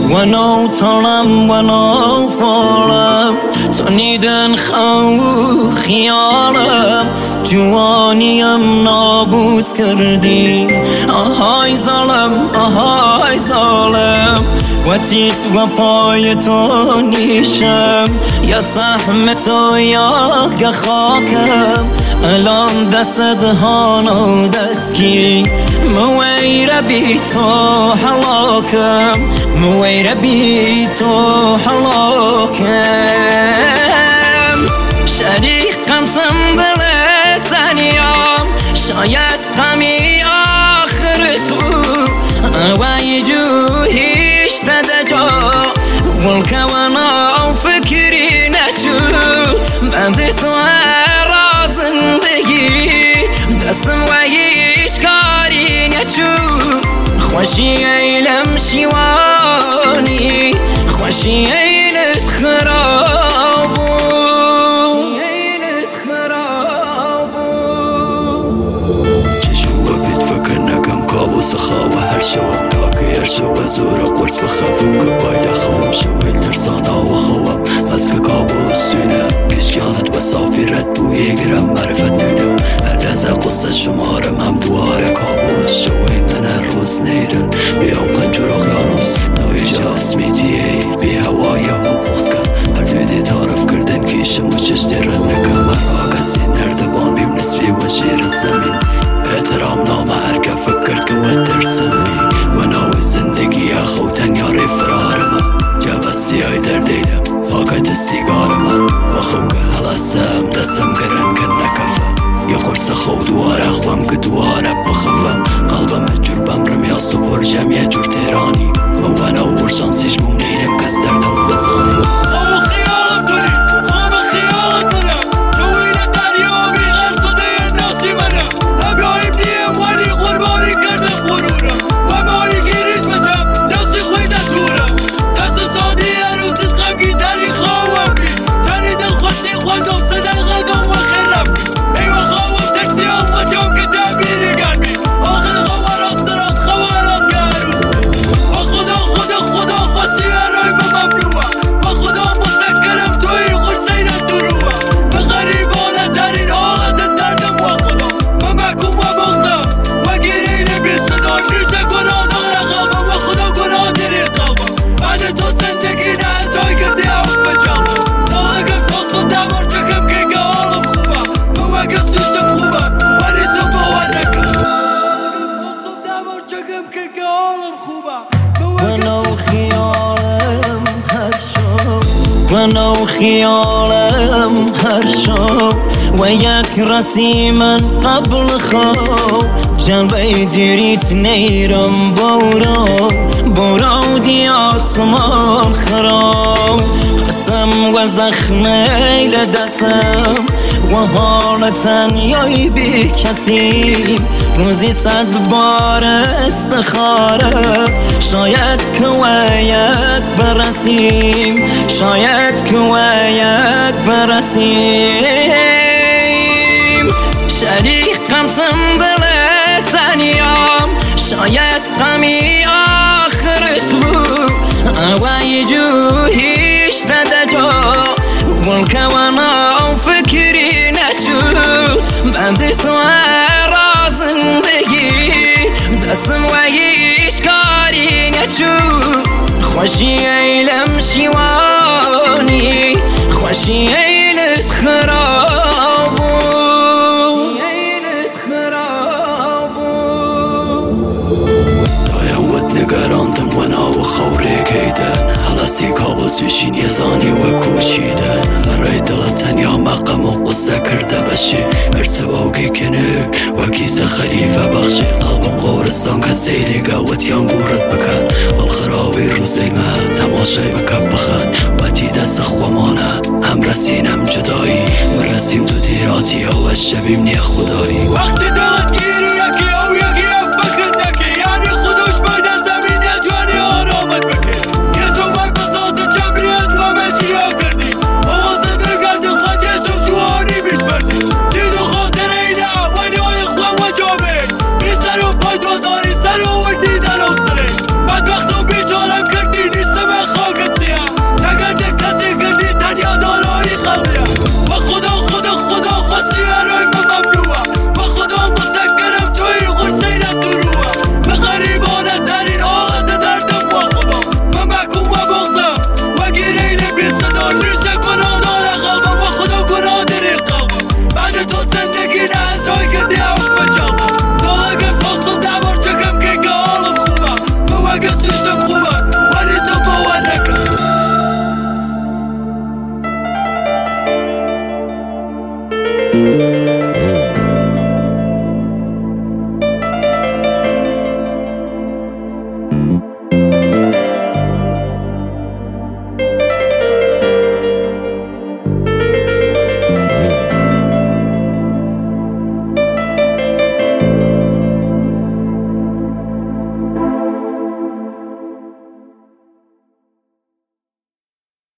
و نو تارم و نو فارم تو نیدن خو خیالم جوانیم نابود کردی آهای ظالم آهای ظالم و تیت و پای تو نیشم یا سهم تو یا خاکم الان دست هانو دسکی مویر بی تو حلاکم مویر بی تو حلاکم شریقم تنبل تنیام شاید قمی آخر تو اوای جو هیچ ندجا والکوانا فکری نچو بند تو هر زندگی دستم و هیچ کاری نچو خوشی ایلم شیوانی خوشی ایلت خرابو چشم بید فکر نکم کابوس خواه هر شوم تاکی هر شو زور قرص بخوام که باید خوام شویل ترسان آو خوام بس که کابوس دونم کشکانت و صافیرت بوی گرم معرفت نونم هر از قصه شمارم هم دواره کابوس شویل من هر روز نیرن بیام قنجور اقیانوس نوی جاسمیتیه بی هوای و بغز کن هر دویدی تعرف کردن کشم و چشتی رد نکم مرا کسی نردبان بیم نصفی و شیر زمین احترام نام هر که فکرد که و ترسم بی و نوی زندگی خوتن یاری فرارم جب سیای در دیلم فاقت سیگارم و خو که حلاسم دستم گرن کن نکفم یا قرص خو دواره خوام که دواره بخفم قلبم جور بمرم یاستو پر جمعیه جور تیرانی و نو شانسیش ممنینم کس دردم بزانی و نو خیالم هر شب و یک رسیمن قبل خواب جلوه دیریت نیرم بورا دی آسمان خراب قسم و زخمه لدستم و حالتن یای بی کسی روزی 100 بار استخاره شاید که ویک برسیم شاید که ویک برسیم شریقم تنبل تنیام شاید قمی آخر تو اوای جو هیچ ندجا والکوانا فکری نچو بند تو هر زندگی دستم و هیچ کاری نچو خوشی ایلم شیوانی خوشی ایلت خرابو دایم ود نگراندم و ناو خوره کیدن حلاسی کابوسوشین یزانی و کوچیدن برای دلت تنیا مقام و قصه کرده بشه ارتباقی کنه و کیسه خلیفه بخشه قلبم قورستان که سیلی گوت یانگورت بکن الخراوی روزی ما تماشای بکف بخن و تی دست خوامانه هم رسینم جدایی من رسیم تو دیراتی و شبیم نی خدایی وقتی دلت گیری یکی او یکی اف بکرد نکی یعنی خودش باید از زمینی جوانی آرامت بکن یه صبح بساط جمعیت و مجیا کردی آوازه درگرد خودشم جوانی بیش بردی دیدو خاطر اینه وانی های خوام و جامعه بی سر و پای دوزاری سر و وردی در او سره بدبخت و بیچارم کردی نیستم شوم